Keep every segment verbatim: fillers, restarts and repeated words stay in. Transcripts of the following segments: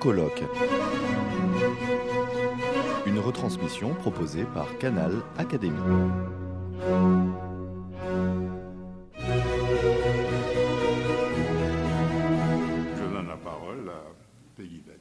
colloque. Une retransmission proposée par Canal Académie. Je donne la parole à Peggy-Beth.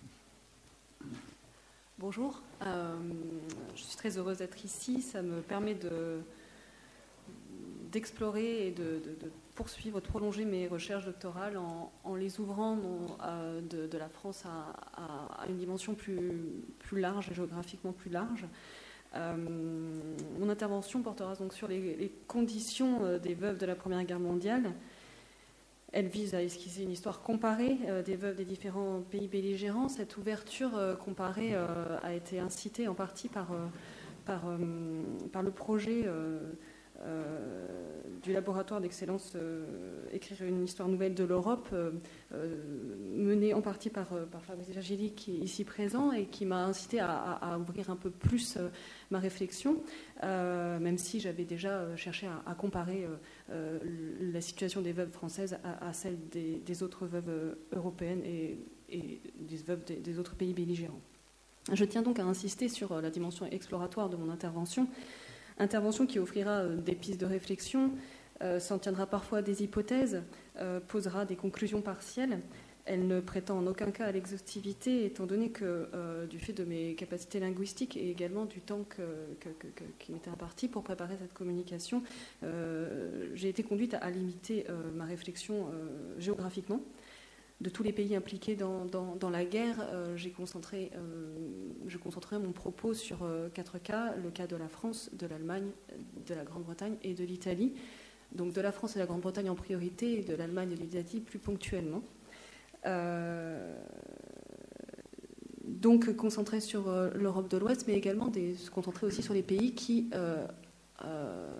Bonjour, euh, je suis très heureuse d'être ici. Ça me permet de, d'explorer et de, de, de poursuivre, de prolonger mes recherches doctorales en, en les ouvrant non, euh, de, de la France à, à, à une dimension plus, plus large, géographiquement plus large. Euh, mon intervention portera donc sur les, les conditions des veuves de la Première Guerre mondiale. Elle vise à esquisser une histoire comparée euh, des veuves des différents pays belligérants. Cette ouverture euh, comparée euh, a été incitée en partie par, euh, par, euh, par le projet euh, euh, du laboratoire d'excellence euh, Écrire une histoire nouvelle de l'Europe, euh, euh, mené en partie par, euh, par Fabrice Virgili, qui est ici présent, et qui m'a incité à, à, à ouvrir un peu plus euh, ma réflexion, euh, même si j'avais déjà cherché à, à comparer euh, euh, la situation des veuves françaises à, à celle des, des autres veuves européennes et, et des veuves des, des autres pays belligérants. Je tiens donc à insister sur la dimension exploratoire de mon intervention, intervention qui offrira des pistes de réflexion, euh, s'en tiendra parfois à des hypothèses, euh, posera des conclusions partielles. Elle ne prétend en aucun cas à l'exhaustivité, étant donné que, euh, du fait de mes capacités linguistiques et également du temps que, que, que, que, qui m'était imparti pour préparer cette communication, euh, j'ai été conduite à, à limiter euh, ma réflexion euh, géographiquement. De tous les pays impliqués dans, dans, dans la guerre, euh, j'ai concentré, euh, je concentrerai mon propos sur euh, quatre cas, le cas de la France, de l'Allemagne, de la Grande-Bretagne et de l'Italie. Donc de la France et de la Grande-Bretagne en priorité, et de l'Allemagne et de l'Italie plus ponctuellement. Euh, donc concentré sur euh, l'Europe de l'Ouest, mais également des, se concentrer aussi sur les pays qui, euh, euh,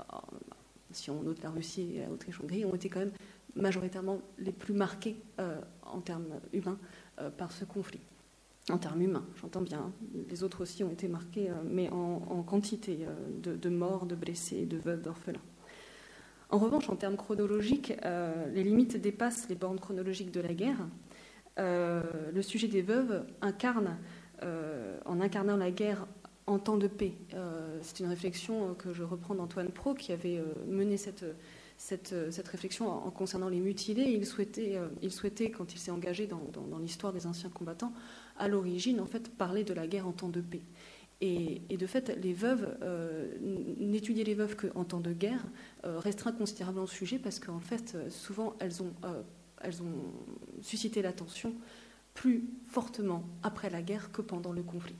si on note la Russie et l'Autriche-Hongrie, ont été quand même majoritairement les plus marqués euh, en termes humains euh, par ce conflit. En termes humains, j'entends bien. Hein. Les autres aussi ont été marqués, euh, mais en, en quantité euh, de, de morts, de blessés, de veuves, d'orphelins. En revanche, en termes chronologiques, euh, les limites dépassent les bornes chronologiques de la guerre. Euh, le sujet des veuves incarne, euh, en incarnant la guerre en temps de paix. Euh, c'est une réflexion que je reprends d'Antoine Pro, qui avait euh, mené cette, cette, cette réflexion en, en concernant les mutilés. Il souhaitait, euh, il souhaitait, quand il s'est engagé dans, dans, dans l'histoire des anciens combattants, à l'origine, en fait, parler de la guerre en temps de paix. Et, et de fait, les veuves, euh, n'étudier les veuves qu'en temps de guerre euh, restreint considérablement le sujet, parce qu'en fait, souvent, elles ont, euh, elles ont suscité l'attention plus fortement après la guerre que pendant le conflit.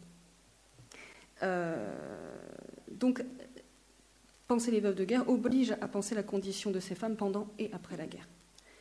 Euh, donc, penser les veuves de guerre oblige à penser la condition de ces femmes pendant et après la guerre.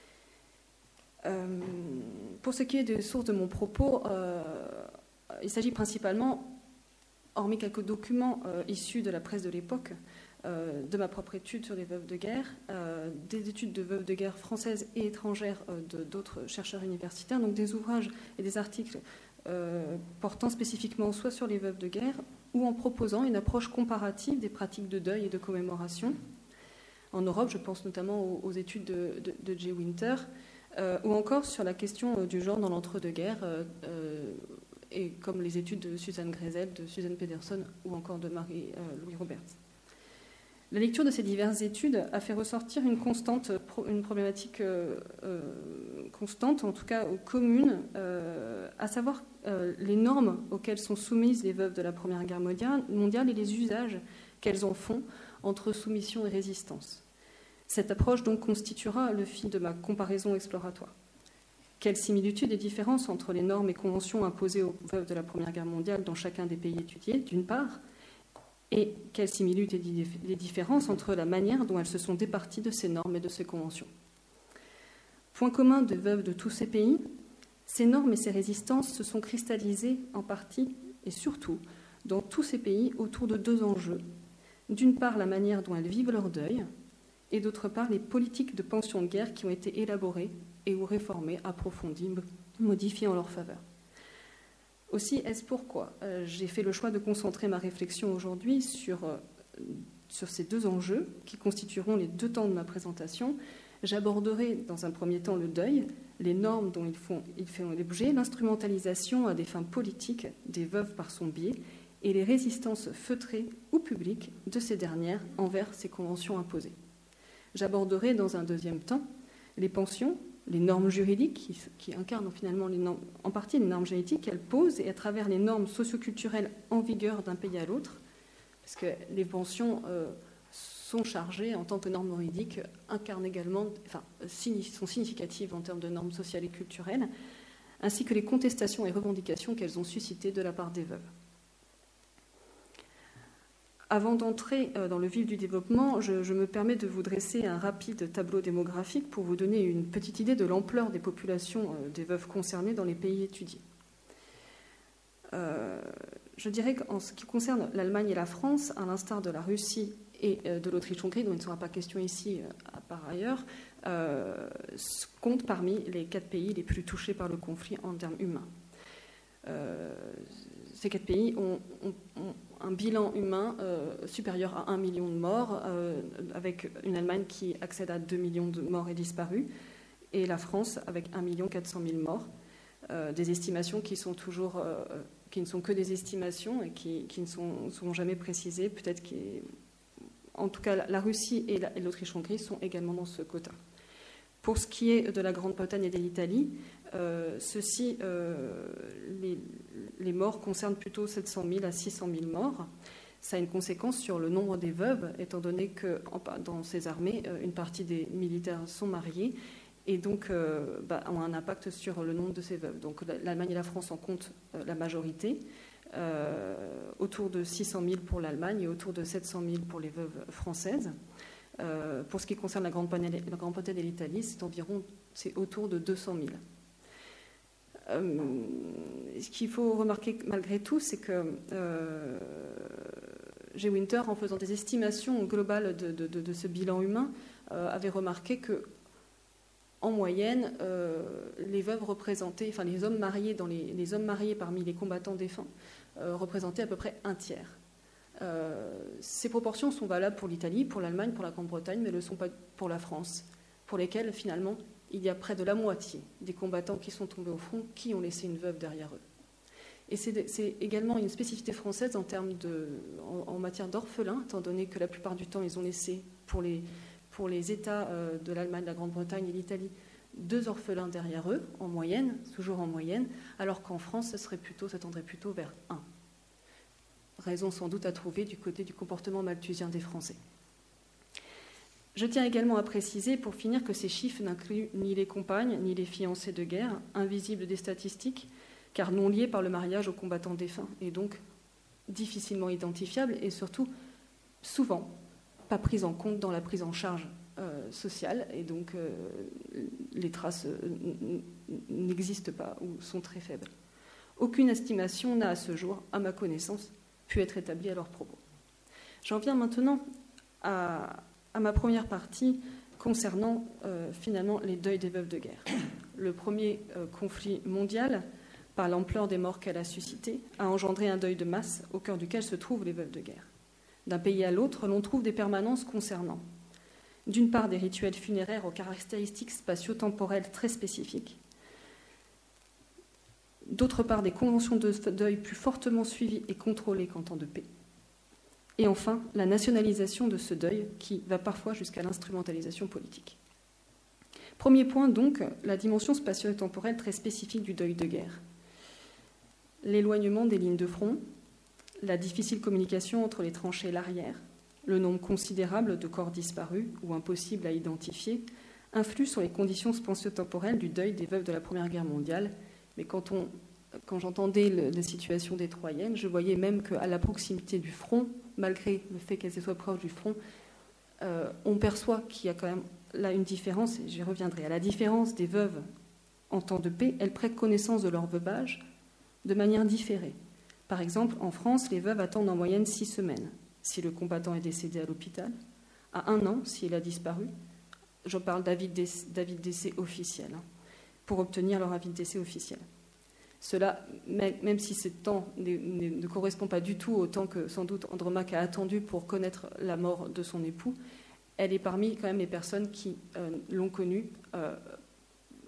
Euh, pour ce qui est des sources de mon propos, euh, il s'agit principalement, hormis quelques documents euh, issus de la presse de l'époque, euh, de ma propre étude sur les veuves de guerre, euh, des études de veuves de guerre françaises et étrangères euh, de, d'autres chercheurs universitaires, donc des ouvrages et des articles euh, portant spécifiquement soit sur les veuves de guerre ou en proposant une approche comparative des pratiques de deuil et de commémoration. En Europe, je pense notamment aux, aux études de, de, de Jay Winter, euh, ou encore sur la question euh, du genre dans l'entre-deux-guerres, euh, euh, et comme les études de Suzanne Gressel, de Suzanne Pedersen ou encore de Marie-Louise Roberts. La lecture de ces diverses études a fait ressortir une constante, une problématique euh, euh, constante, en tout cas commune, euh, à savoir euh, les normes auxquelles sont soumises les veuves de la Première Guerre mondiale et les usages qu'elles en font entre soumission et résistance. Cette approche donc constituera le fil de ma comparaison exploratoire. Quelles similitudes et différences entre les normes et conventions imposées aux veuves de la Première Guerre mondiale dans chacun des pays étudiés, d'une part, et quelles similitudes et différences entre la manière dont elles se sont départies de ces normes et de ces conventions. Point commun des veuves de tous ces pays, ces normes et ces résistances se sont cristallisées en partie et surtout dans tous ces pays autour de deux enjeux. D'une part, la manière dont elles vivent leur deuil, et d'autre part, les politiques de pension de guerre qui ont été élaborées et ou réformées, approfondies, modifiées en leur faveur. Aussi, est-ce pourquoi euh, j'ai fait le choix de concentrer ma réflexion aujourd'hui sur, euh, sur ces deux enjeux qui constitueront les deux temps de ma présentation. J'aborderai dans un premier temps le deuil, les normes dont ils font, ils font l'objet, l'instrumentalisation à des fins politiques des veuves par son biais et les résistances feutrées ou publiques de ces dernières envers ces conventions imposées. J'aborderai dans un deuxième temps les pensions, les normes juridiques qui, qui incarnent finalement les normes, en partie les normes génétiques qu'elles posent et à travers les normes socioculturelles en vigueur d'un pays à l'autre, parce que les pensions euh, sont chargées en tant que normes juridiques, incarnent également, enfin, sont significatives en termes de normes sociales et culturelles, ainsi que les contestations et revendications qu'elles ont suscitées de la part des veuves. Avant d'entrer dans le vif du développement, je, je me permets de vous dresser un rapide tableau démographique pour vous donner une petite idée de l'ampleur des populations des veuves concernées dans les pays étudiés. Euh, je dirais qu'en ce qui concerne l'Allemagne et la France, à l'instar de la Russie et de l'Autriche-Hongrie, dont il ne sera pas question ici par ailleurs, euh, comptent parmi les quatre pays les plus touchés par le conflit en termes humains. Euh, ces quatre pays ont, ont, ont un bilan humain euh, supérieur à un million de morts, euh, avec une Allemagne qui accède à deux millions de morts et disparus, et la France avec un million quatre cent mille morts. Euh, des estimations qui sont toujours, euh, qui ne sont que des estimations et qui, qui ne sont, seront jamais précisées. Peut-être qu'en tout cas, la Russie et, la, et l'Autriche-Hongrie sont également dans ce quota. Pour ce qui est de la Grande-Bretagne et de l'Italie, euh, ceci, euh, les, les morts concernent plutôt sept cent mille à six cent mille morts. Ça a une conséquence sur le nombre des veuves, étant donné que en, dans ces armées, une partie des militaires sont mariés et donc euh, bah, ont un impact sur le nombre de ces veuves. Donc l'Allemagne et la France en comptent euh, la majorité, euh, autour de six cent mille pour l'Allemagne et autour de sept cent mille pour les veuves françaises. Euh, pour ce qui concerne la Grande-Bretagne et l'Italie, c'est environ, c'est autour de deux cent mille. Euh, ce qu'il faut remarquer malgré tout, c'est que euh, G. Winter, en faisant des estimations globales de, de, de, de ce bilan humain, euh, avait remarqué que, en moyenne, euh, les veuves représentaient, enfin les hommes mariés dans les, les hommes mariés parmi les combattants défunts euh, représentaient à peu près un tiers. Euh, ces proportions sont valables pour l'Italie, pour l'Allemagne, pour la Grande-Bretagne, mais ne le sont pas pour la France, pour lesquelles, finalement, il y a près de la moitié des combattants qui sont tombés au front qui ont laissé une veuve derrière eux. Et c'est, c'est également une spécificité française en, termes de, en, en matière d'orphelins, étant donné que la plupart du temps, ils ont laissé, pour les, pour les États euh, de l'Allemagne, la Grande-Bretagne et l'Italie, deux orphelins derrière eux, en moyenne, toujours en moyenne, alors qu'en France, ce serait plutôt, ça tendrait plutôt vers un. Raison sans doute à trouver du côté du comportement malthusien des Français. Je tiens également à préciser, pour finir, que ces chiffres n'incluent ni les compagnes, ni les fiancés de guerre, invisibles des statistiques, car non liés par le mariage aux combattants défunts, et donc difficilement identifiables, et surtout, souvent, pas pris en compte dans la prise en charge euh, sociale, et donc euh, les traces euh, n'existent pas ou sont très faibles. Aucune estimation n'a à ce jour, à ma connaissance, pu être établi à leur propos. J'en viens maintenant à, à ma première partie concernant euh, finalement les deuils des veuves de guerre. Le premier euh, conflit mondial, par l'ampleur des morts qu'elle a suscité, a engendré un deuil de masse au cœur duquel se trouvent les veuves de guerre. D'un pays à l'autre, l'on trouve des permanences concernant, d'une part, des rituels funéraires aux caractéristiques spatio-temporelles très spécifiques, d'autre part, des conventions de deuil plus fortement suivies et contrôlées qu'en temps de paix. Et enfin, la nationalisation de ce deuil qui va parfois jusqu'à l'instrumentalisation politique. Premier point, donc, la dimension spatio-temporelle très spécifique du deuil de guerre. L'éloignement des lignes de front, la difficile communication entre les tranchées et l'arrière, le nombre considérable de corps disparus ou impossibles à identifier, influent sur les conditions spatio-temporelles du deuil des veuves de la Première Guerre mondiale. Mais quand, on, quand j'entendais le, la situation des Troyennes, je voyais même qu'à la proximité du front, malgré le fait qu'elles soient proches du front, euh, on perçoit qu'il y a quand même là une différence, et j'y reviendrai. À la différence des veuves en temps de paix, elles prennent connaissance de leur veuvage de manière différée. Par exemple, en France, les veuves attendent en moyenne six semaines si le combattant est décédé à l'hôpital, à un an s'il a disparu. Je parle d'avis de décès officiel, hein, pour obtenir leur avis de décès officiel. Cela, même si ce temps ne, ne correspond pas du tout au temps que sans doute Andromaque a attendu pour connaître la mort de son époux, elle est parmi quand même les personnes qui euh, l'ont connue euh,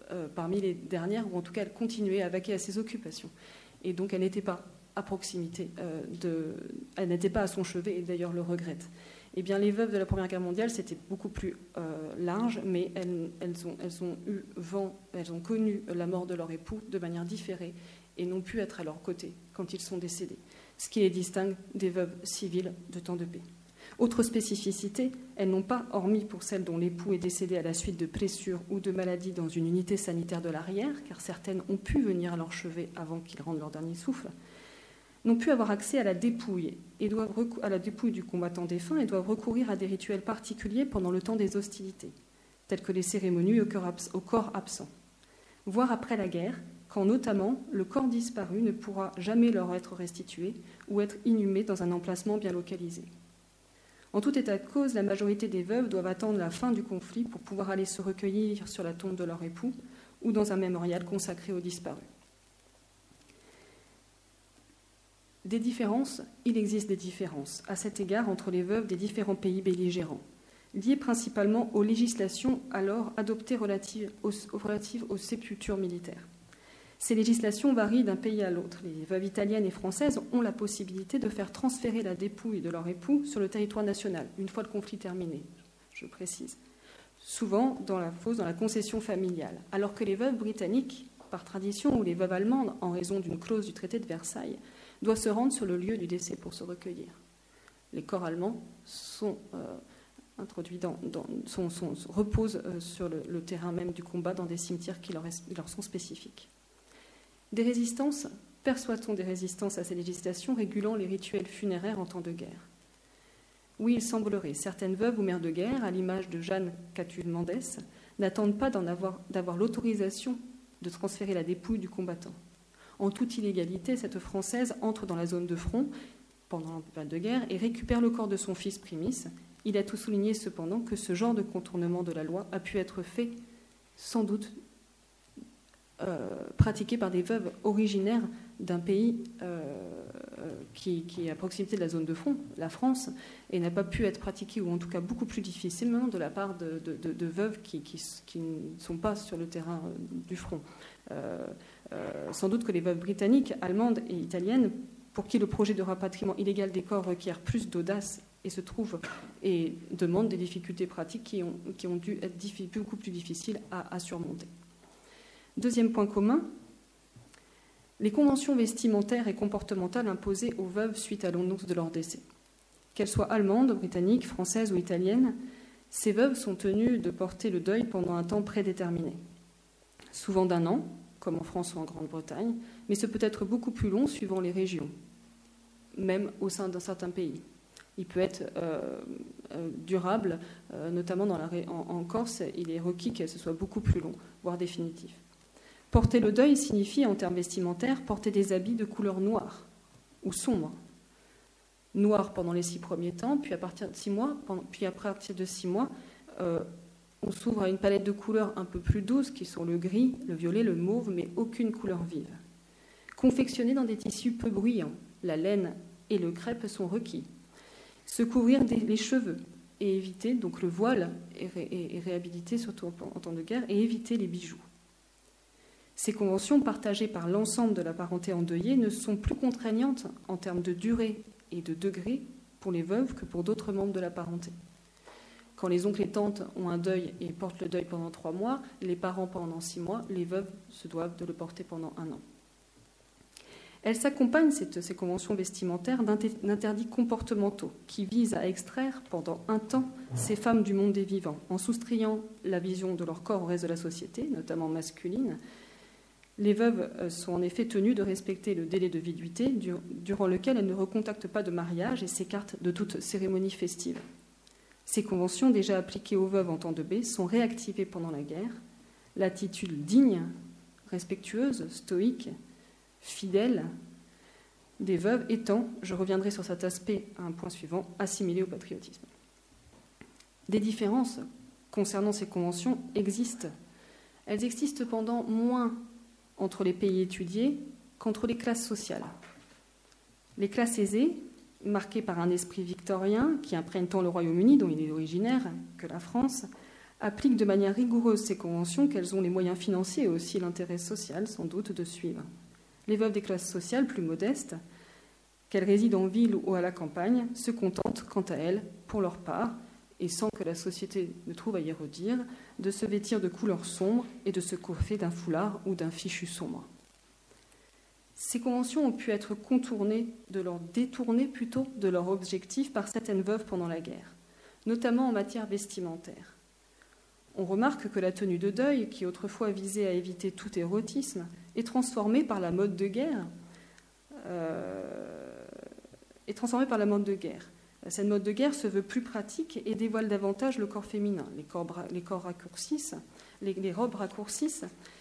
euh, parmi les dernières, ou en tout cas, elles continuaient à vaquer à ses occupations. Et donc, elle n'était pas à proximité, euh, de, elle n'était pas à son chevet, et d'ailleurs le regrette. Eh bien, les veuves de la Première Guerre mondiale, c'était beaucoup plus euh, large, mais elles, elles, ont, elles ont eu vent, elles ont connu la mort de leur époux de manière différée et n'ont pu être à leur côté quand ils sont décédés, ce qui les distingue des veuves civiles de temps de paix. Autre spécificité, elles n'ont pas, hormis pour celles dont l'époux est décédé à la suite de blessures ou de maladies dans une unité sanitaire de l'arrière, car certaines ont pu venir à leur chevet avant qu'ils rendent leur dernier souffle, n'ont pu avoir accès à la dépouille, et doivent recou- à la dépouille du combattant défunt et doivent recourir à des rituels particuliers pendant le temps des hostilités, tels que les cérémonies au corps, abs- au corps absent. Voire après la guerre, quand notamment le corps disparu ne pourra jamais leur être restitué ou être inhumé dans un emplacement bien localisé. En tout état de cause, la majorité des veuves doivent attendre la fin du conflit pour pouvoir aller se recueillir sur la tombe de leur époux ou dans un mémorial consacré aux disparus. Des différences, il existe des différences à cet égard entre les veuves des différents pays belligérants, liées principalement aux législations alors adoptées relatives aux, relatives aux sépultures militaires. Ces législations varient d'un pays à l'autre. Les veuves italiennes et françaises ont la possibilité de faire transférer la dépouille de leur époux sur le territoire national, une fois le conflit terminé, je précise, souvent dans la fosse, dans la concession familiale, alors que les veuves britanniques, par tradition, ou les veuves allemandes, en raison d'une clause du traité de Versailles, doivent se rendre sur le lieu du décès pour se recueillir. Les corps allemands sont euh, introduits dans, dans, sont, sont, reposent euh, sur le, le terrain même du combat dans des cimetières qui leur, est, leur sont spécifiques. Des résistances, perçoit-on des résistances à ces législations régulant les rituels funéraires en temps de guerre? Oui, il semblerait. Certaines veuves ou mères de guerre, à l'image de Jeanne Catulle-Mendès, n'attendent pas d'en avoir, d'avoir l'autorisation de transférer la dépouille du combattant. En toute illégalité, cette Française entre dans la zone de front pendant la période de guerre et récupère le corps de son fils Primis. Il a tout souligné cependant que ce genre de contournement de la loi a pu être fait, sans doute, euh, pratiqué par des veuves originaires d'un pays euh, qui, qui est à proximité de la zone de front, la France, et n'a pas pu être pratiqué, ou en tout cas beaucoup plus difficilement, de la part de, de, de, de veuves qui, qui, qui ne sont pas sur le terrain du front. Euh, euh, sans doute que les veuves britanniques, allemandes et italiennes, pour qui le projet de rapatriement illégal des corps requiert plus d'audace et se trouve et demande des difficultés pratiques qui ont, qui ont dû être diffi- beaucoup plus difficiles à, à surmonter. Deuxième point commun, les conventions vestimentaires et comportementales imposées aux veuves suite à l'annonce de leur décès. Qu'elles soient allemandes, britanniques, françaises ou italiennes, ces veuves sont tenues de porter le deuil pendant un temps prédéterminé, souvent d'un an, comme en France ou en Grande-Bretagne, mais ce peut être beaucoup plus long suivant les régions, même au sein d'un certain pays. Il peut être euh, euh, durable, euh, notamment dans la, en, en Corse, il est requis que ce soit beaucoup plus long, voire définitif. Porter le deuil signifie, en termes vestimentaires, porter des habits de couleur noire ou sombre. Noir pendant les six premiers temps, puis à partir de six mois, puis à partir de six mois, euh, on s'ouvre à une palette de couleurs un peu plus douces, qui sont le gris, le violet, le mauve, mais aucune couleur vive. Confectionnés dans des tissus peu bruyants, la laine et le crêpe sont requis. Se couvrir des, les cheveux et éviter, donc le voile est, ré, est réhabilité surtout en, en temps de guerre, et éviter les bijoux. Ces conventions, partagées par l'ensemble de la parenté endeuillée, ne sont plus contraignantes en termes de durée et de degré pour les veuves que pour d'autres membres de la parenté. Quand les oncles et tantes ont un deuil et portent le deuil pendant trois mois, les parents pendant six mois, les veuves se doivent de le porter pendant un an. Elles s'accompagnent, cette, ces conventions vestimentaires, d'interdits comportementaux qui visent à extraire pendant un temps ces femmes du monde des vivants, en soustrayant la vision de leur corps au reste de la société, notamment masculine. Les veuves sont en effet tenues de respecter le délai de viduité durant lequel elles ne recontactent pas de mariage et s'écartent de toute cérémonie festive. Ces conventions, déjà appliquées aux veuves en temps de paix, sont réactivées pendant la guerre. L'attitude digne, respectueuse, stoïque, fidèle des veuves étant, je reviendrai sur cet aspect à un point suivant, assimilée au patriotisme. Des différences concernant ces conventions existent. Elles existent cependant moins entre les pays étudiés qu'entre les classes sociales. Les classes aisées, marquées par un esprit victorien qui imprègne tant le Royaume-Uni, dont il est originaire, que la France, appliquent de manière rigoureuse ces conventions qu'elles ont les moyens financiers et aussi l'intérêt social, sans doute, de suivre. Les veuves des classes sociales plus modestes, qu'elles résident en ville ou à la campagne, se contentent, quant à elles, pour leur part, et sans que la société ne trouve à y redire, de se vêtir de couleurs sombres et de se coiffer d'un foulard ou d'un fichu sombre. Ces conventions ont pu être contournées, de leur détournées plutôt de leur objectif par certaines veuves pendant la guerre, notamment en matière vestimentaire. On remarque que la tenue de deuil, qui autrefois visait à éviter tout érotisme, est transformée par la mode de guerre. Euh, est transformée par la mode de guerre. Cette mode de guerre se veut plus pratique et dévoile davantage le corps féminin. Les corps, les corps raccourcissent, les, les robes raccourcissent,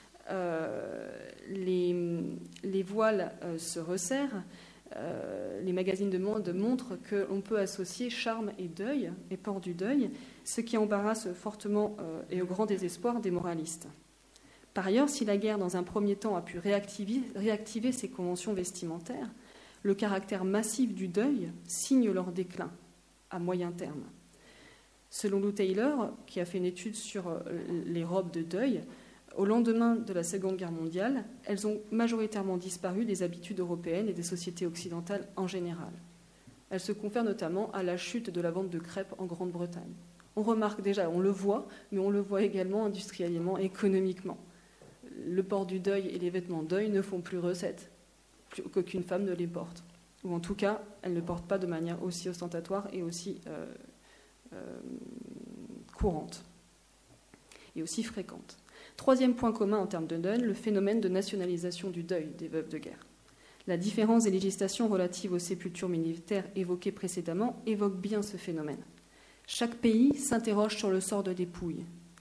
euh, les, les voiles euh, se resserrent. Euh, les magazines de mode montrent qu'on peut associer charme et deuil, et port du deuil, ce qui embarrasse fortement euh, et au grand désespoir des moralistes. Par ailleurs, si la guerre, dans un premier temps, a pu réactiver, réactiver ces conventions vestimentaires, le caractère massif du deuil signe leur déclin à moyen terme. Selon Lou Taylor, qui a fait une étude sur les robes de deuil, au lendemain de la Seconde Guerre mondiale, elles ont majoritairement disparu des habitudes européennes et des sociétés occidentales en général. Elles se confèrent notamment à la chute de la vente de crêpes en Grande-Bretagne. On remarque déjà, on le voit, mais on le voit également industriellement, économiquement. Le port du deuil et les vêtements de deuil ne font plus recette, plus qu'aucune femme ne les porte. Ou en tout cas, elles ne portent pas de manière aussi ostentatoire et aussi euh, euh, courante, et aussi fréquente. Troisième point commun en termes de deuil, le phénomène de nationalisation du deuil des veuves de guerre. La différence des législations relatives aux sépultures militaires évoquées précédemment évoque bien ce phénomène. Chaque pays s'interroge sur le sort de dépouille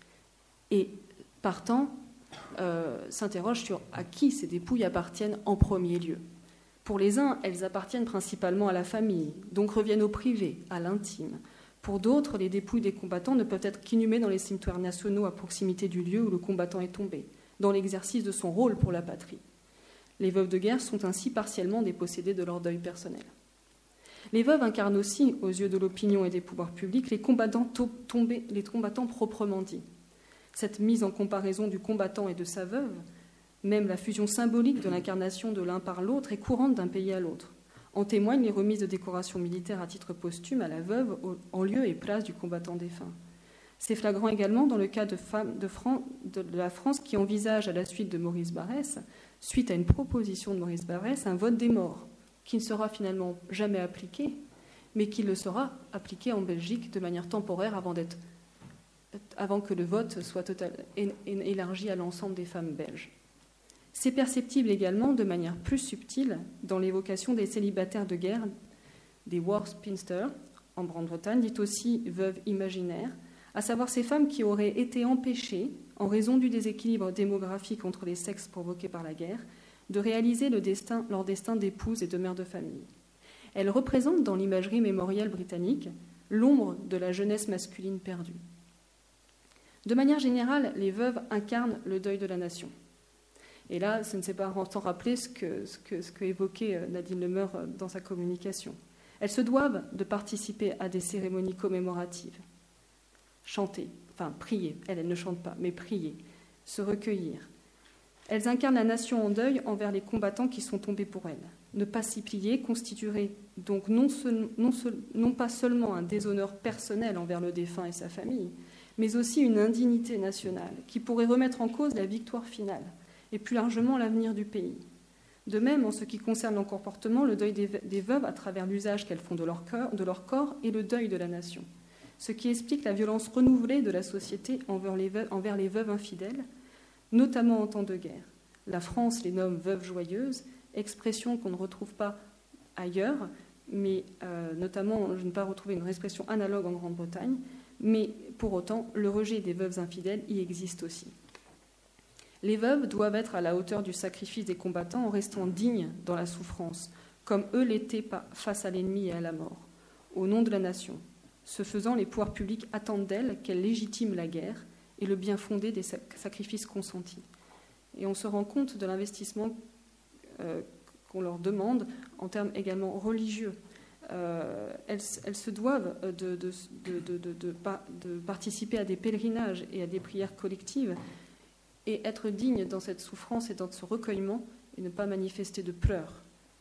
et, partant, euh, s'interroge sur à qui ces dépouilles appartiennent en premier lieu. Pour les uns, elles appartiennent principalement à la famille, donc reviennent au privé, à l'intime. Pour d'autres, les dépouilles des combattants ne peuvent être qu'inhumées dans les cimetières nationaux à proximité du lieu où le combattant est tombé, dans l'exercice de son rôle pour la patrie. Les veuves de guerre sont ainsi partiellement dépossédées de leur deuil personnel. Les veuves incarnent aussi, aux yeux de l'opinion et des pouvoirs publics, les combattants, tombés, les combattants proprement dits. Cette mise en comparaison du combattant et de sa veuve, même la fusion symbolique de l'incarnation de l'un par l'autre, est courante d'un pays à l'autre. En témoignent les remises de décorations militaires à titre posthume à la veuve en lieu et place du combattant défunt. C'est flagrant également dans le cas de, femmes de, Fran- de la France qui envisage, à la suite de Maurice Barrès, suite à une proposition de Maurice Barrès, un vote des morts, qui ne sera finalement jamais appliqué, mais qui le sera appliqué en Belgique de manière temporaire avant, d'être, avant que le vote soit total, élargi à l'ensemble des femmes belges. C'est perceptible également de manière plus subtile dans l'évocation des célibataires de guerre, des war spinsters en Grande-Bretagne, dites aussi veuves imaginaires, à savoir ces femmes qui auraient été empêchées, en raison du déséquilibre démographique entre les sexes provoqué par la guerre, de réaliser le destin, leur destin d'épouse et de mère de famille. Elles représentent dans l'imagerie mémorielle britannique l'ombre de la jeunesse masculine perdue. De manière générale, les veuves incarnent le deuil de la nation. Et là, ce ne s'est pas sans rappeler ce que, ce que, ce que évoquait Nadine Lemeur dans sa communication. Elles se doivent de participer à des cérémonies commémoratives, chanter, enfin prier, elles, elles ne chantent pas, mais prier, se recueillir. Elles incarnent la nation en deuil envers les combattants qui sont tombés pour elles. Ne pas s'y plier constituerait donc non, seul, non, seul, non pas seulement un déshonneur personnel envers le défunt et sa famille, mais aussi une indignité nationale qui pourrait remettre en cause la victoire finale et plus largement l'avenir du pays. De même, en ce qui concerne leur comportement, le deuil des veuves à travers l'usage qu'elles font de leur, cœur, de leur corps et le deuil de la nation, ce qui explique la violence renouvelée de la société envers les veuves, envers les veuves infidèles, notamment en temps de guerre. La France les nomme veuves joyeuses, expression qu'on ne retrouve pas ailleurs, mais euh, notamment, je n'ai pas retrouvé une expression analogue en Grande-Bretagne, mais pour autant, le rejet des veuves infidèles y existe aussi. Les veuves doivent être à la hauteur du sacrifice des combattants en restant dignes dans la souffrance, comme eux l'étaient face à l'ennemi et à la mort, au nom de la nation. Ce faisant, les pouvoirs publics attendent d'elles qu'elles légitiment la guerre et le bien fondé des sacrifices consentis. Et on se rend compte de l'investissement euh, qu'on leur demande en termes également religieux. euh, elles, elles se doivent de, de, de, de, de, de, de participer à des pèlerinages et à des prières collectives et être dignes dans cette souffrance et dans ce recueillement et ne pas manifester de pleurs.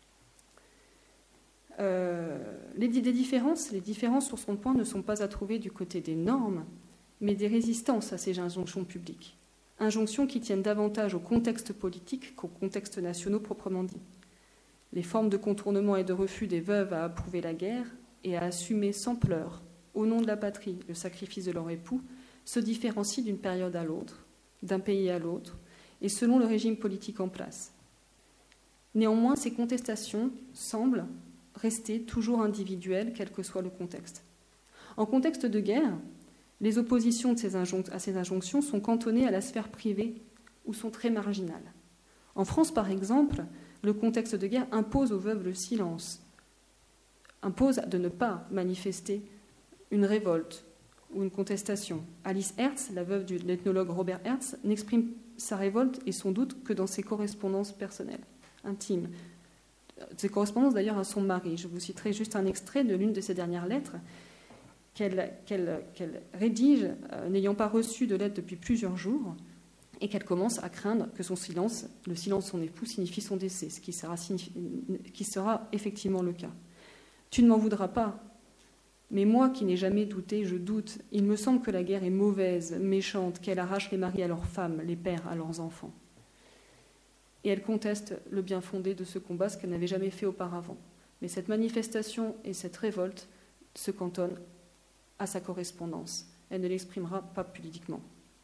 Euh, les, des différences, les différences sur son point ne sont pas à trouver du côté des normes, mais des résistances à ces injonctions publiques. Injonctions qui tiennent davantage au contexte politique qu'au contexte national proprement dit. Les formes de contournement et de refus des veuves à approuver la guerre et à assumer sans pleurs, au nom de la patrie, le sacrifice de leur époux, se différencient d'une période à l'autre, d'un pays à l'autre, et selon le régime politique en place. Néanmoins, ces contestations semblent rester toujours individuelles, quel que soit le contexte. En contexte de guerre, les oppositions de ces injonc- à ces injonctions sont cantonnées à la sphère privée ou sont très marginales. En France, par exemple, le contexte de guerre impose aux veuves le silence, impose de ne pas manifester une révolte ou une contestation. Alice Herz, la veuve de l'ethnologue Robert Herz, n'exprime sa révolte et son doute que dans ses correspondances personnelles, intimes. Ses correspondances d'ailleurs à son mari. Je vous citerai juste un extrait de l'une de ses dernières lettres qu'elle, qu'elle, qu'elle rédige, euh, n'ayant pas reçu de lettre depuis plusieurs jours, et qu'elle commence à craindre que son silence, le silence de son époux, signifie son décès, ce qui sera, qui sera effectivement le cas. Tu ne m'en voudras pas, mais moi qui n'ai jamais douté, je doute. Il me semble que la guerre est mauvaise, méchante, qu'elle arrache les maris à leurs femmes, les pères à leurs enfants. Et elle conteste le bien fondé de ce combat, ce qu'elle n'avait jamais fait auparavant. Mais cette manifestation et cette révolte se cantonnent à sa correspondance. Elle ne l'exprimera pas politiquement.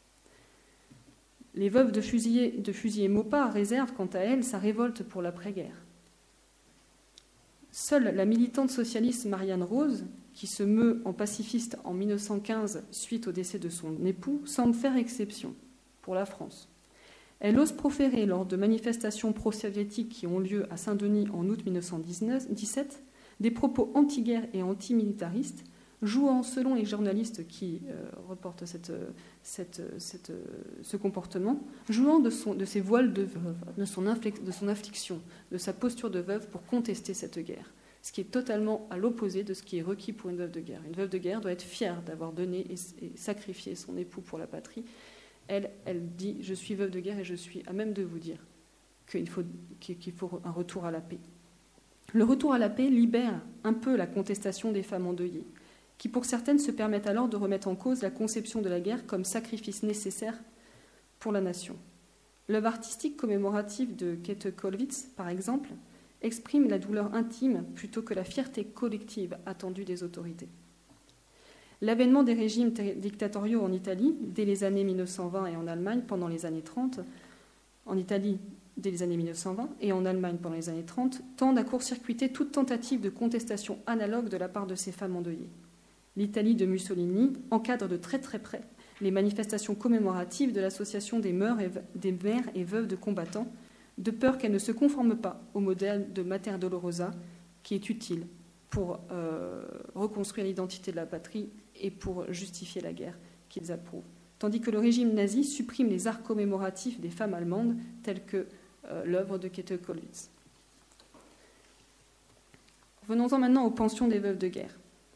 Les veuves de fusillés, de fusillés Maupas réservent, quant à elles, sa révolte pour l'après-guerre. Seule la militante socialiste Marianne Rose, qui se meut en pacifiste en mille neuf cent quinze suite au décès de son époux, semble faire exception pour la France. Elle ose proférer, lors de manifestations pro-soviétiques qui ont lieu à Saint-Denis en août mille neuf cent dix-sept, des propos anti-guerre et antimilitaristes, jouant, selon les journalistes qui euh, reportent cette, cette, cette, ce comportement, jouant de, son, de ses voiles de veuve, de son, inflex, de son affliction, de sa posture de veuve pour contester cette guerre, ce qui est totalement à l'opposé de ce qui est requis pour une veuve de guerre. Une veuve de guerre doit être fière d'avoir donné et, et sacrifié son époux pour la patrie. Elle, elle dit « Je suis veuve de guerre et je suis à même de vous dire qu'il faut, qu'il faut un retour à la paix ». Le retour à la paix libère un peu la contestation des femmes endeuillées, qui pour certaines se permettent alors de remettre en cause la conception de la guerre comme sacrifice nécessaire pour la nation. L'œuvre artistique commémorative de Käthe Kollwitz, par exemple, exprime la douleur intime plutôt que la fierté collective attendue des autorités. L'avènement des régimes dictatoriaux en Italie, dès les années mille neuf cent vingt et en Allemagne pendant les années trente, en Italie dès les années mille neuf cent vingt et en Allemagne pendant les années trente, tendent à court-circuiter toute tentative de contestation analogue de la part de ces femmes endeuillées. L'Italie de Mussolini encadre de très très près les manifestations commémoratives de l'association des, des mères et veuves de combattants, de peur qu'elles ne se conforment pas au modèle de Mater Dolorosa, qui est utile pour euh, reconstruire l'identité de la patrie et pour justifier la guerre qu'ils approuvent. Tandis que le régime nazi supprime les arts commémoratifs des femmes allemandes, tels que euh, l'œuvre de Käthe Kollwitz. Venons-en maintenant aux pensions des veuves de guerre.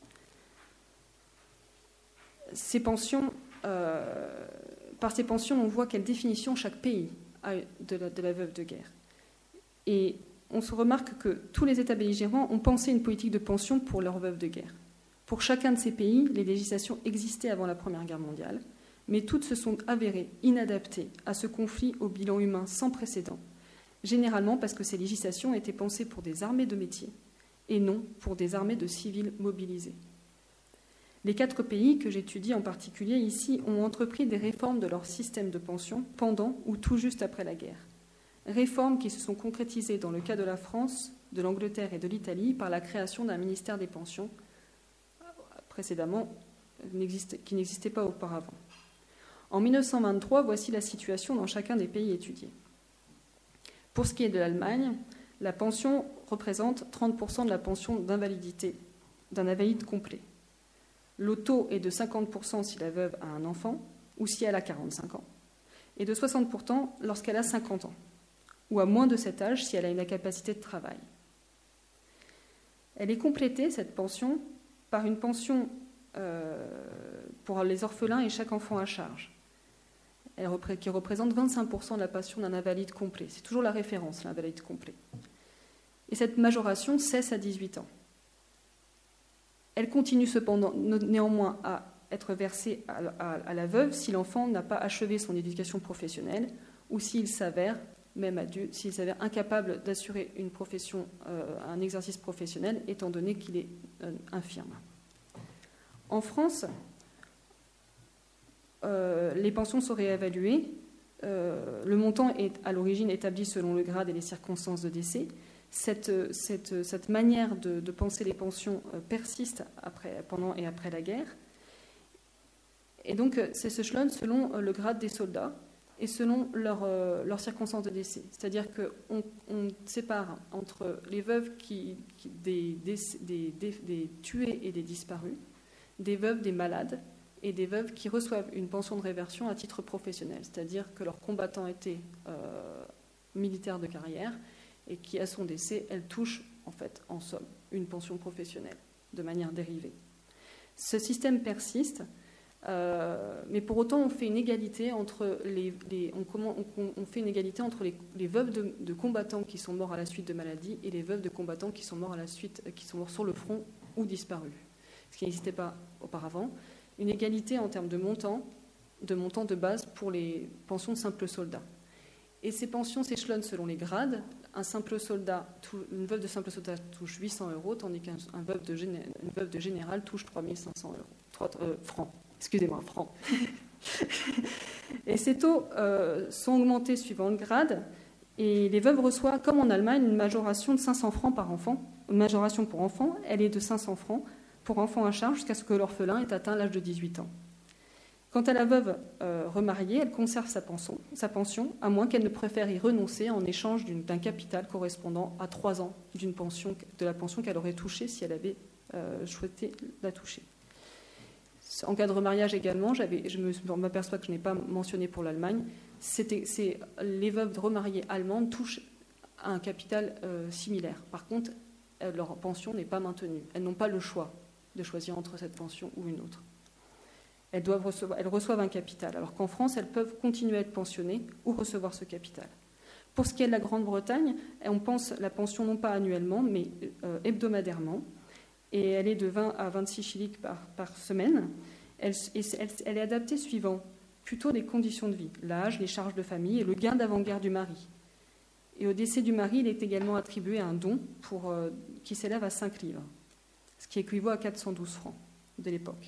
Ces pensions, euh, par ces pensions, on voit quelle définition chaque pays a de la, de la veuve de guerre. Et on se remarque que tous les États belligérants ont pensé une politique de pension pour leurs veuves de guerre. Pour chacun de ces pays, les législations existaient avant la Première Guerre mondiale, mais toutes se sont avérées inadaptées à ce conflit au bilan humain sans précédent, généralement parce que ces législations étaient pensées pour des armées de métier et non pour des armées de civils mobilisés. Les quatre pays que j'étudie en particulier ici ont entrepris des réformes de leur système de pension pendant ou tout juste après la guerre. Réformes qui se sont concrétisées dans le cas de la France, de l'Angleterre et de l'Italie par la création d'un ministère des pensions, précédemment qui n'existait pas auparavant. En mille neuf cent vingt-trois, voici la situation dans chacun des pays étudiés. Pour ce qui est de l'Allemagne, la pension représente trente pour cent de la pension d'invalidité d'un invalide complet. Le taux est de cinquante pour cent si la veuve a un enfant ou si elle a quarante-cinq ans, et de soixante pour cent lorsqu'elle a cinquante ans, ou à moins de cet âge si elle a une incapacité de travail. Elle est complétée, cette pension, par une pension euh, pour les orphelins et chaque enfant à charge, elle repré- qui représente vingt-cinq pour cent de la pension d'un invalide complet. C'est toujours la référence, l'invalide complet. Et cette majoration cesse à dix-huit ans. Elle continue cependant néanmoins à être versée à, à, à la veuve si l'enfant n'a pas achevé son éducation professionnelle ou s'il s'avère, même adulte, s'il s'avère incapable d'assurer une profession, euh, un exercice professionnel, étant donné qu'il est euh, infirme. En France, euh, les pensions sont réévaluées. Euh, le montant est à l'origine établi selon le grade et les circonstances de décès. Cette, cette, cette manière de, de penser les pensions euh, persiste après, pendant et après la guerre. Et donc, c'est s'échelonne selon euh, le grade des soldats et selon leurs euh, leur circonstances de décès. C'est-à-dire qu'on on sépare entre les veuves qui, qui, des, des, des, des, des tués et des disparus, des veuves des malades et des veuves qui reçoivent une pension de réversion à titre professionnel, c'est-à-dire que leurs combattants étaient euh, militaires de carrière et qui, à son décès, elle touche, en fait, en somme, une pension professionnelle, de manière dérivée. Ce système persiste, euh, mais pour autant, on fait une égalité entre les, les on, comment, on, on fait une égalité entre les, les veuves de, de combattants qui sont morts à la suite de maladies et les veuves de combattants qui sont morts à la suite, qui sont morts sur le front ou disparus, ce qui n'existait pas auparavant. Une égalité en termes de montant, de montant de base pour les pensions de simples soldats. Et ces pensions s'échelonnent selon les grades. Un simple soldat, une veuve de simple soldat touche huit cents euros, tandis qu'une veuve de, géné, une veuve de général touche trois mille cinq cents euros. trois, euh, francs, excusez-moi, francs. Et ces taux euh, sont augmentés suivant le grade. Et les veuves reçoivent, comme en Allemagne, une majoration de cinq cents francs par enfant. Une majoration pour enfant, elle est de cinq cents francs pour enfant à charge jusqu'à ce que l'orphelin ait atteint l'âge de dix-huit ans. Quant à la veuve euh, remariée, elle conserve sa pension, sa pension, à moins qu'elle ne préfère y renoncer en échange d'une, d'un capital correspondant à trois ans d'une pension, de la pension qu'elle aurait touchée si elle avait euh, souhaité la toucher. En cas de remariage également, j'avais, je me, m'aperçois que je n'ai pas mentionné pour l'Allemagne, c'était, c'est, les veuves remariées allemandes touchent à un capital euh, similaire. Par contre, euh, leur pension n'est pas maintenue. Elles n'ont pas le choix de choisir entre cette pension ou une autre. Elles, doivent recevoir, elles reçoivent un capital, alors qu'en France, elles peuvent continuer à être pensionnées ou recevoir ce capital. Pour ce qui est de la Grande-Bretagne, on pense la pension non pas annuellement, mais euh, hebdomadairement, et elle est de vingt à vingt-six shillings par, par semaine. Elle, elle, elle est adaptée suivant plutôt les conditions de vie, l'âge, les charges de famille et le gain d'avant-guerre du mari. Et au décès du mari, il est également attribué un don pour, euh, qui s'élève à cinq livres, ce qui équivaut à quatre cent douze francs de l'époque.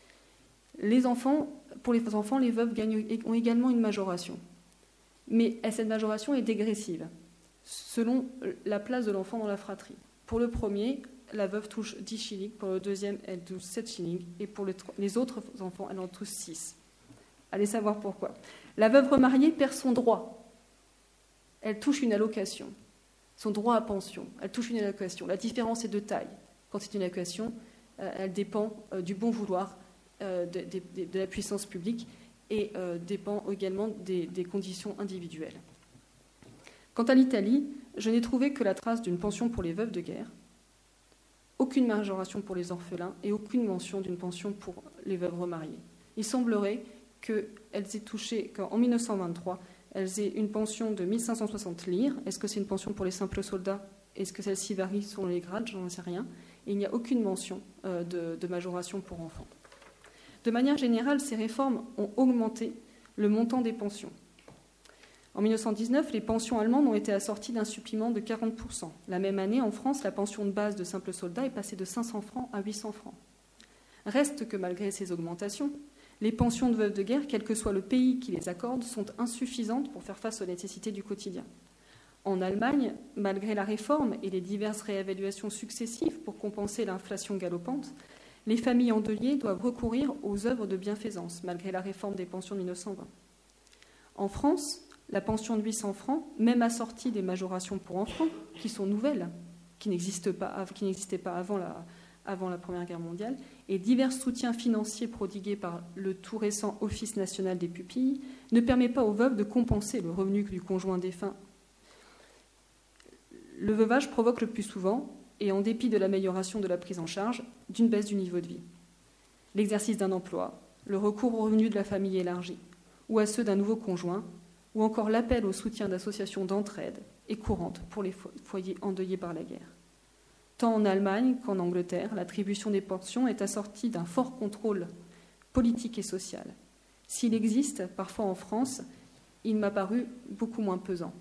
Les enfants, pour les enfants, les veuves gagnent, ont également une majoration. Mais cette majoration est dégressive, selon la place de l'enfant dans la fratrie. Pour le premier, la veuve touche dix shillings, pour le deuxième, elle touche sept shillings, et pour les autres enfants, elle en touche six. Allez savoir pourquoi. La veuve remariée perd son droit. Elle touche une allocation, son droit à pension. Elle touche une allocation. La différence est de taille. Quand c'est une allocation, elle dépend du bon vouloir De, de, de la puissance publique et euh, dépend également des, des conditions individuelles. Quant à l'Italie, je n'ai trouvé que la trace d'une pension pour les veuves de guerre, aucune majoration pour les orphelins et aucune mention d'une pension pour les veuves remariées. Il semblerait qu'elles aient touché, qu'en mille neuf cent vingt-trois, elles aient une pension de mille cinq cent soixante lire. Est-ce que c'est une pension pour les simples soldats? Est-ce que celle-ci varie selon les grades? Je n'en sais rien. Et il n'y a aucune mention euh, de, de majoration pour enfants. De manière générale, ces réformes ont augmenté le montant des pensions. En mille neuf cent dix-neuf, les pensions allemandes ont été assorties d'un supplément de quarante pour cent. La même année, en France, la pension de base de simples soldats est passée de cinq cents francs à huit cents francs. Reste que malgré ces augmentations, les pensions de veuves de guerre, quel que soit le pays qui les accorde, sont insuffisantes pour faire face aux nécessités du quotidien. En Allemagne, malgré la réforme et les diverses réévaluations successives pour compenser l'inflation galopante, les familles endeuillées doivent recourir aux œuvres de bienfaisance, malgré la réforme des pensions de mille neuf cent vingt. En France, la pension de huit cents francs, même assortie des majorations pour enfants, qui sont nouvelles, qui n'existent pas, qui n'existaient pas avant la, avant la Première Guerre mondiale, et divers soutiens financiers prodigués par le tout récent Office national des pupilles, ne permet pas aux veuves de compenser le revenu du conjoint défunt. Le veuvage provoque le plus souvent et en dépit de l'amélioration de la prise en charge, d'une baisse du niveau de vie. L'exercice d'un emploi, le recours aux revenus de la famille élargie, ou à ceux d'un nouveau conjoint, ou encore l'appel au soutien d'associations d'entraide est courante pour les foyers endeuillés par la guerre. Tant en Allemagne qu'en Angleterre, l'attribution des pensions est assortie d'un fort contrôle politique et social. S'il existe, parfois en France, il m'a paru beaucoup moins pesant.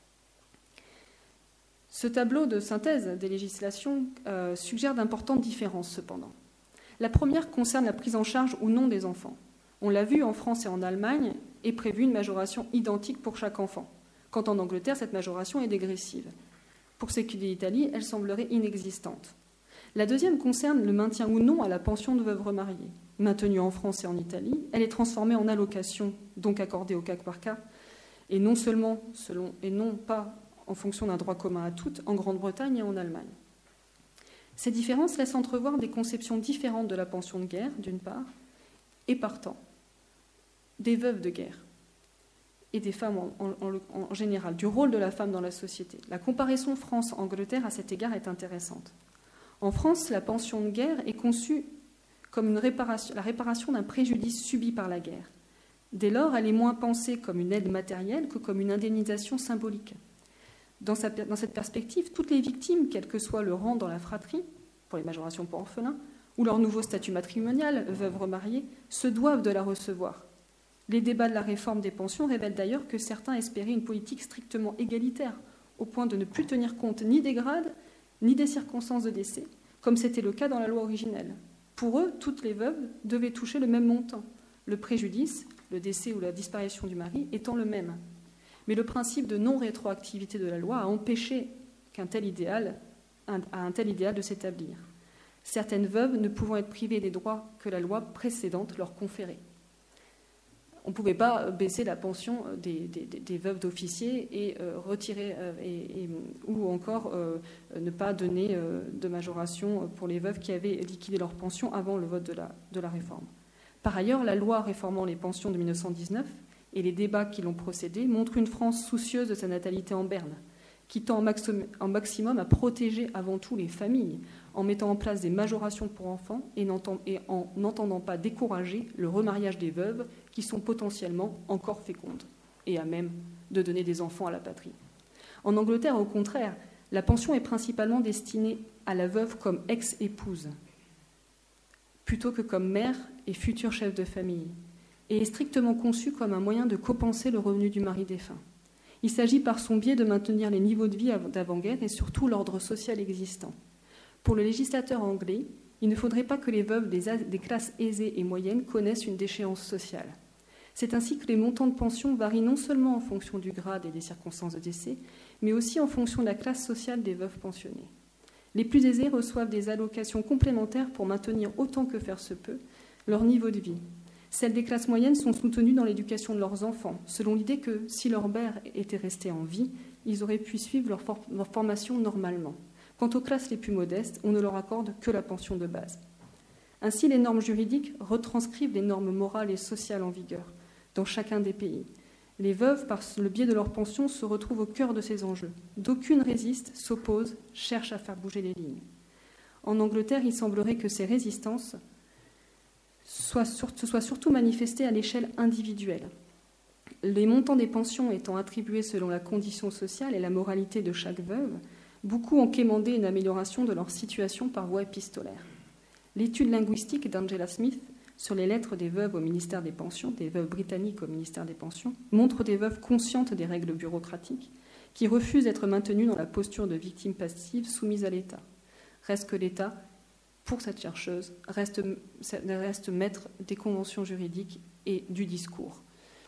Ce tableau de synthèse des législations euh, suggère d'importantes différences cependant. La première concerne la prise en charge ou non des enfants. On l'a vu en France et en Allemagne, est prévue une majoration identique pour chaque enfant, quand en Angleterre, cette majoration est dégressive. Pour ce qui est de l'Italie, elle semblerait inexistante. La deuxième concerne le maintien ou non à la pension de veuve remariée. Maintenue en France et en Italie, elle est transformée en allocation, donc accordée au cas par cas, et non seulement selon, et non pas en fonction d'un droit commun à toutes, en Grande-Bretagne et en Allemagne. Ces différences laissent entrevoir des conceptions différentes de la pension de guerre, d'une part, et partant, des veuves de guerre et des femmes en, en, en général, du rôle de la femme dans la société. La comparaison France-Angleterre à cet égard est intéressante. En France, la pension de guerre est conçue comme une réparation, la réparation d'un préjudice subi par la guerre. Dès lors, elle est moins pensée comme une aide matérielle que comme une indemnisation symbolique. Dans, sa, dans cette perspective, toutes les victimes, quel que soit le rang dans la fratrie, pour les majorations pour orphelins, ou leur nouveau statut matrimonial, veuve remariée, se doivent de la recevoir. Les débats de la réforme des pensions révèlent d'ailleurs que certains espéraient une politique strictement égalitaire, au point de ne plus tenir compte ni des grades, ni des circonstances de décès, comme c'était le cas dans la loi originelle. Pour eux, toutes les veuves devaient toucher le même montant, le préjudice, le décès ou la disparition du mari étant le même. Mais le principe de non-rétroactivité de la loi a empêché qu'un tel idéal, un, un tel idéal de s'établir. Certaines veuves ne pouvant être privées des droits que la loi précédente leur conférait. On ne pouvait pas baisser la pension des, des, des veuves d'officiers et euh, retirer euh, et, et, ou encore euh, ne pas donner euh, de majoration pour les veuves qui avaient liquidé leur pension avant le vote de la, de la réforme. Par ailleurs, la loi réformant les pensions de mille neuf cent dix-neuf et les débats qui l'ont précédé montrent une France soucieuse de sa natalité en berne, qui tend en maximum à protéger avant tout les familles, en mettant en place des majorations pour enfants et en n'entendant pas décourager le remariage des veuves qui sont potentiellement encore fécondes et à même de donner des enfants à la patrie. En Angleterre, au contraire, la pension est principalement destinée à la veuve comme ex-épouse, plutôt que comme mère et futur chef de famille, et est strictement conçue comme un moyen de compenser le revenu du mari défunt. Il s'agit par son biais de maintenir les niveaux de vie d'avant-guerre et surtout l'ordre social existant. Pour le législateur anglais, il ne faudrait pas que les veuves des, des classes aisées et moyennes connaissent une déchéance sociale. C'est ainsi que les montants de pension varient non seulement en fonction du grade et des circonstances de décès, mais aussi en fonction de la classe sociale des veuves pensionnées. Les plus aisés reçoivent des allocations complémentaires pour maintenir autant que faire se peut leur niveau de vie. Celles des classes moyennes sont soutenues dans l'éducation de leurs enfants, selon l'idée que si leur mère était restée en vie, ils auraient pu suivre leur, for- leur formation normalement. Quant aux classes les plus modestes, on ne leur accorde que la pension de base. Ainsi, les normes juridiques retranscrivent les normes morales et sociales en vigueur dans chacun des pays. Les veuves, par le biais de leur pension, se retrouvent au cœur de ces enjeux. D'aucunes résistent, s'opposent, cherchent à faire bouger les lignes. En Angleterre, il semblerait que ces résistances soient, se soient surtout manifestées à l'échelle individuelle. Les montants des pensions étant attribués selon la condition sociale et la moralité de chaque veuve, beaucoup ont quémandé une amélioration de leur situation par voie épistolaire. L'étude linguistique d'Angela Smith sur les lettres des veuves au ministère des Pensions, des veuves britanniques au ministère des Pensions, montre des veuves conscientes des règles bureaucratiques qui refusent d'être maintenues dans la posture de victimes passives soumises à l'État. Reste que l'État, pour cette chercheuse, reste, reste maître des conventions juridiques et du discours.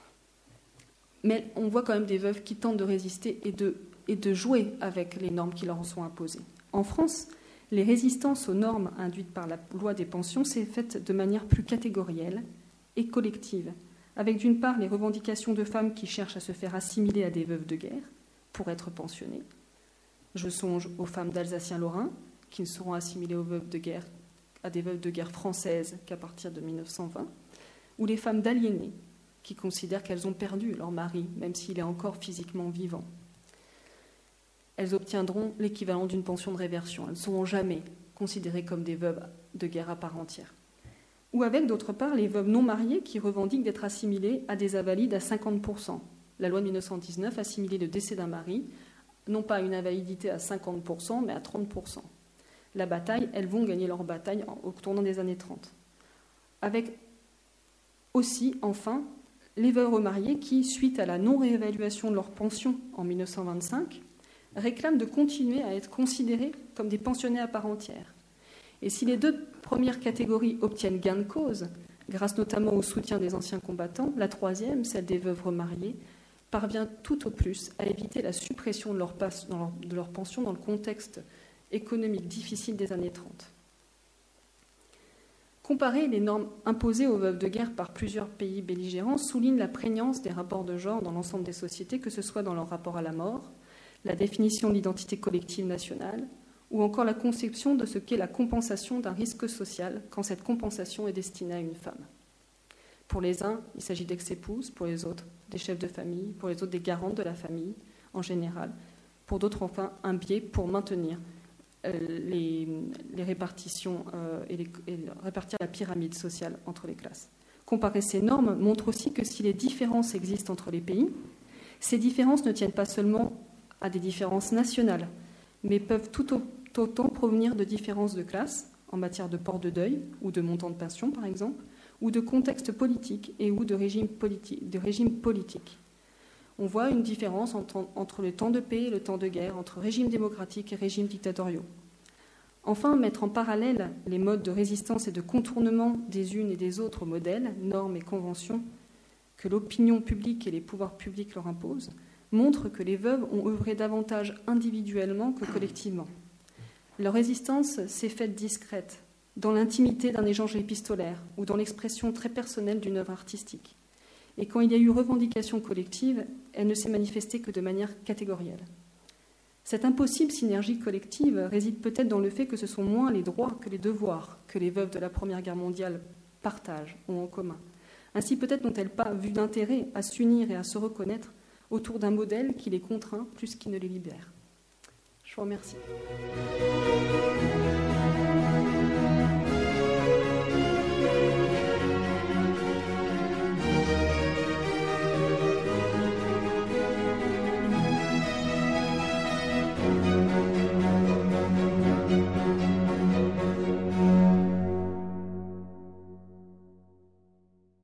Mais on voit quand même des veuves qui tentent de résister et de, et de jouer avec les normes qui leur sont imposées. En France, les résistances aux normes induites par la loi des pensions s'est faite de manière plus catégorielle et collective, avec d'une part les revendications de femmes qui cherchent à se faire assimiler à des veuves de guerre pour être pensionnées. Je songe aux femmes d'Alsacien-Lorrain qui ne seront assimilées aux veuves de guerre, à des veuves de guerre françaises qu'à partir de mille neuf cent vingt, ou les femmes d'aliénés qui considèrent qu'elles ont perdu leur mari, même s'il est encore physiquement vivant. elles obtiendront l'équivalent d'une pension de réversion. Elles ne seront jamais considérées comme des veuves de guerre à part entière. Ou avec, d'autre part, les veuves non mariées qui revendiquent d'être assimilées à des invalides à cinquante pour cent. La loi de mille neuf cent dix-neuf assimilait le décès d'un mari, non pas à une invalidité à cinquante pour cent, mais à trente pour cent. La bataille, elles vont gagner leur bataille au tournant des années trente. Avec aussi, enfin, les veuves remariées qui, suite à la non-réévaluation de leur pension en mille neuf cent vingt-cinq, réclament de continuer à être considérées comme des pensionnés à part entière. Et si les deux premières catégories obtiennent gain de cause, grâce notamment au soutien des anciens combattants, la troisième, celle des veuves remariées, parvient tout au plus à éviter la suppression de leur, passe, dans leur, de leur pension dans le contexte économique difficile des années trente. Comparer les normes imposées aux veuves de guerre par plusieurs pays belligérants souligne la prégnance des rapports de genre dans l'ensemble des sociétés, que ce soit dans leur rapport à la mort, la définition de l'identité collective nationale, ou encore la conception de ce qu'est la compensation d'un risque social quand cette compensation est destinée à une femme. Pour les uns, il s'agit d'ex-épouses, pour les autres, des chefs de famille, pour les autres, des garantes de la famille en général, pour d'autres, enfin, un biais pour maintenir euh, les, les répartitions euh, et, les, et répartir la pyramide sociale entre les classes. Comparer ces normes montre aussi que si les différences existent entre les pays, ces différences ne tiennent pas seulement à des différences nationales, mais peuvent tout autant provenir de différences de classe, en matière de port de deuil ou de montant de pension, par exemple, ou de contexte politique et ou de régime politique. De régime politique. On voit une différence entre, entre le temps de paix et le temps de guerre, entre régime démocratique et régime dictatoriaux. Enfin, mettre en parallèle les modes de résistance et de contournement des unes et des autres modèles, normes et conventions que l'opinion publique et les pouvoirs publics leur imposent, montre que les veuves ont œuvré davantage individuellement que collectivement. Leur résistance s'est faite discrète, dans l'intimité d'un échange épistolaire ou dans l'expression très personnelle d'une œuvre artistique. Et quand il y a eu revendication collective, elle ne s'est manifestée que de manière catégorielle. Cette impossible synergie collective réside peut-être dans le fait que ce sont moins les droits que les devoirs que les veuves de la Première Guerre mondiale partagent, ont en commun. Ainsi peut-être n'ont-elles pas vu d'intérêt à s'unir et à se reconnaître autour d'un modèle qui les contraint plus qu'il ne les libère. Je vous remercie.